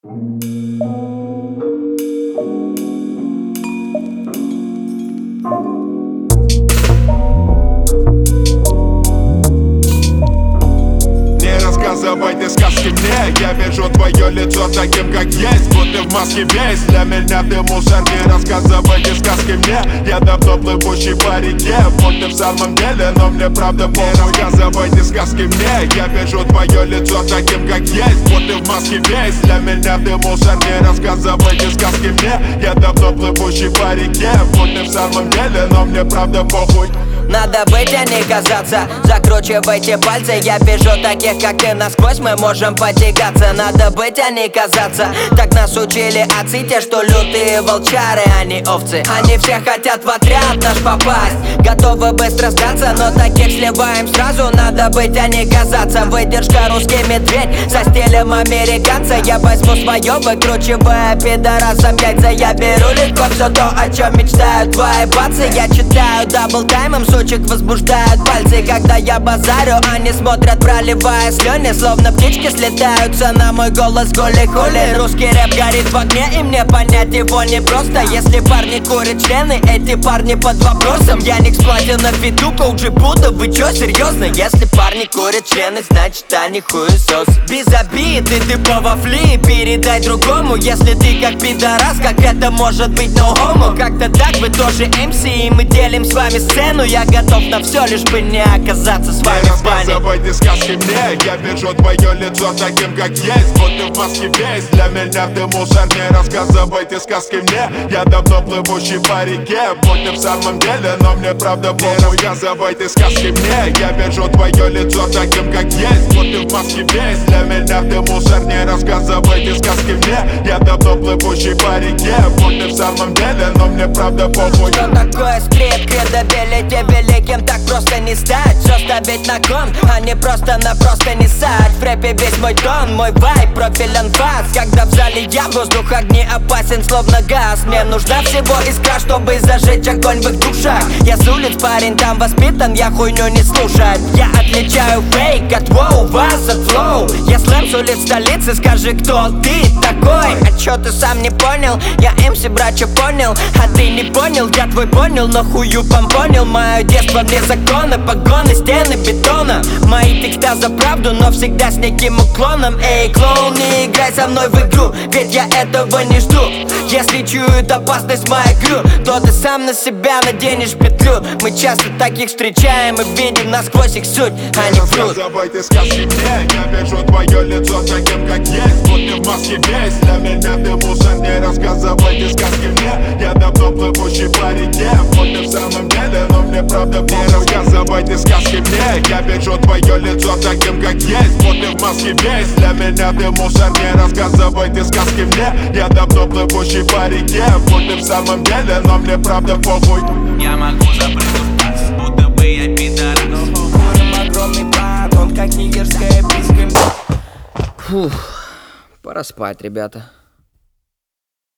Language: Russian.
Рассказывайте сказки мне, я вижу твое лицо таким, как есть, будто в маске весь. Для меня ты мусор, не рассказывайте сказки мне. Я давно плывущий по реке, будто в самом деле, но мне правда похуй. Рассказывайте сказки мне, я вижу твое лицо таким, как есть, будто в маске весь. Для меня ты мусор, не рассказывайте сказки мне. Я давно плывущий по реке, будто в самом деле, но мне правда похуй. Надо быть, а не казаться. Закручивайте пальцы, я вижу таких, как ты, насквозь мы можем потягаться. Надо быть, а не казаться. Так нас учили отцы, те, что лютые волчары, а не овцы. Они все хотят в отряд наш попасть, готовы быстро сдаться, но таких сливаем сразу. Надо быть, а не казаться. Выдержка русский медведь, со стилем американца. Я возьму свое, выкручивая пидорасом яйца. Я беру легко все то, о чем мечтают твои бацы. Я читаю даблтаймом, сучек возбуждают пальцы, когда я базарю. Они смотрят, проливая слюни, словно птички слетаются на мой голос. Хули-хули, русский рэп горит в огне, и мне понять его непросто. Если парни курят члены, эти парни под вопросом. Я не эксплуатил на виду, коуджи буду, вы чё, серьезно? Если парни курят члены, значит они хуесос. Без обиды, ты по вафли передай другому. Если ты как пидорас, как это может быть no homo? Как-то так, вы тоже MC, и мы делим с вами сцену. Я готов на все, лишь бы не оказаться с вами в бане. Рассказывайте сказки мне, я вижу твое лицо таким, как есть, будто в маске весь. Для меня ты мусор, не рассказывайте сказки мне. Я давно плывущий по реке, будто в самом деле, но мне правда похуй. Рассказывайте сказки мне, я вижу твое лицо таким, как есть, будто в маске весь. Для меня ты мусор, не рассказывайте сказки мне. Я давно плывущий по реке, будто в самом деле, но мне правда похуй. Что такое скрипт, кредабилити? Великим так просто не стать. Все ставить на кон, а не просто-напросто не сать. В рэпе весь мой тон, мой вайб, профиль анфас. Когда в зале я, воздух огни опасен, словно газ. Мне нужна всего искра, чтобы зажечь огонь в их душах. Я с улиц, парень там воспитан, я хуйню не слушать. Я отличаю фейк от воу, вас от флоу. Я слэм с улиц столицы, скажи, кто ты такой? А чё ты сам не понял? Я MC, брача, понял, а ты не понял. Я твой понял, но хую помпонил. Мое детство вне закона, погоны, стены бетона. Мои текста за правду, но всегда с неким уклоном. Эй, клоун, не играй со мной в игру, ведь я этого не жду. Если чуют опасность мою крю, то ты сам на себя наденешь петлю. Мы часто таких встречаем и видим насквозь их суть, а не врут. Рассказывайте сказки мне, я вижу твое лицо таким, как есть, будто в маске весь. Для меня ты мусор, не рассказывайте сказки мне. Я давно плывущий по реке, будто в самом деле, но мне правда похуй. Рассказывайте сказки мне, я вижу твое лицо таким, как есть, будто в маске весь. Для меня ты мусор, не рассказывайте сказки мне. Я давно плывущий по реке, будто в самом деле, но мне правда похуй. Я могу запрыгнуть в таз, будто бы я пидорас. Курим огромный пар, он как нигерская писка. Фух, пора спать, ребята.